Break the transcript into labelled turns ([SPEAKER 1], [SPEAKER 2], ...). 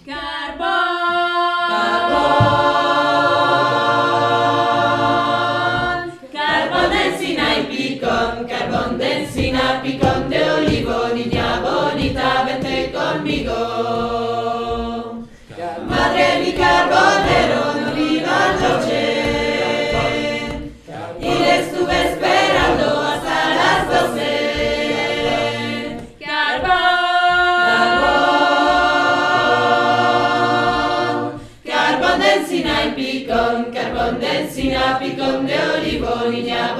[SPEAKER 1] Carbón de encina, picón de olivo, niña bonita, vente conmigo. Madre mi carbonero, no viva noche, y le estuve esperando hasta las 12. Carbón de encina y picón, carbón de encina, picón de olivo, niña